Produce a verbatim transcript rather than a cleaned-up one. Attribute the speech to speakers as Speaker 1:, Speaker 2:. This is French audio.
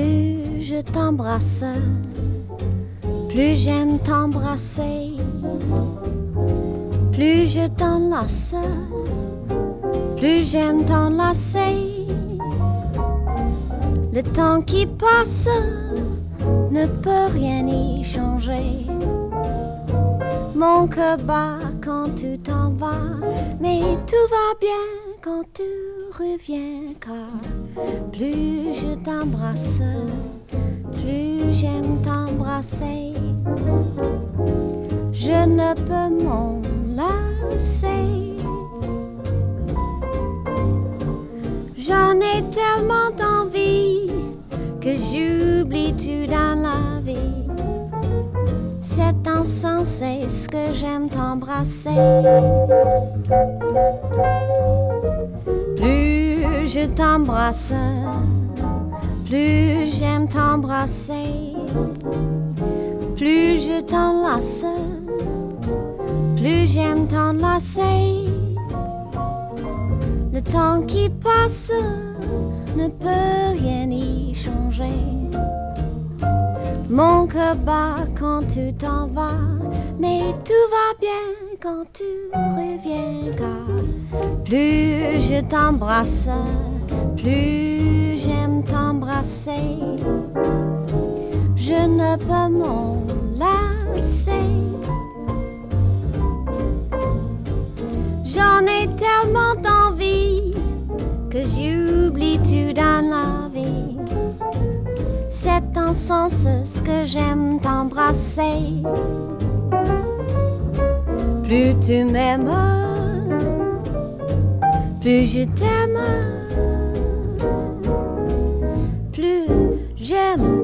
Speaker 1: Plus je t'embrasse, plus j'aime t'embrasser. Plus je t'enlace, plus j'aime t'enlacer. Le temps qui passe ne peut rien y changer. Mon cœur bat quand tu t'en vas, mais tout va bien quand tu reviens. Car plus je t'embrasse, plus j'aime t'embrasser. Je ne peux m'en lasser. J'en ai tellement envie que j'oublie tout dans la vie. C'est insensé ce que j'aime t'embrasser. Plus je t'embrasse, plus j'aime t'embrasser. Plus je t'enlace, plus j'aime t'enlacer. Le temps qui passe ne peut rien y changer. Mon cœur bat quand tu t'en vas, mais tout va bien quand tu reviens. Car plus je t'embrasse, plus j'aime t'embrasser. Je ne peux m'en lasser. J'en ai tellement d'envie que j'oublie tout dans la vie. C'est en sens ce que j'aime t'embrasser. Plus tu m'aimes, plus je t'aime. Plus j'aime